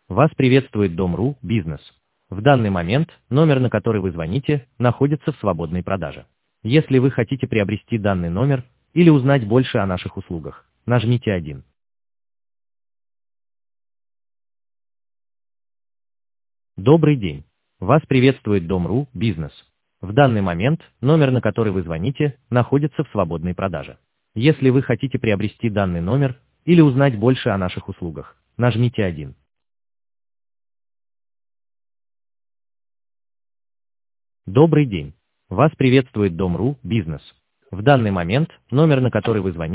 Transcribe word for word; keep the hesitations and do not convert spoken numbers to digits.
Вас приветствует Дом.ру Бизнес. В данный момент номер, на который вы звоните, находится в свободной продаже. Если вы хотите приобрести данный номер или узнать больше о наших услугах, нажмите один. Добрый день. Вас приветствует Дом.ру Бизнес. В данный момент номер, на который вы звоните, находится в свободной продаже. Если вы хотите приобрести данный номер или узнать больше о наших услугах, нажмите один. Добрый день. Вас приветствует Дом.ру Бизнес. В данный момент номер, на который вы звоните,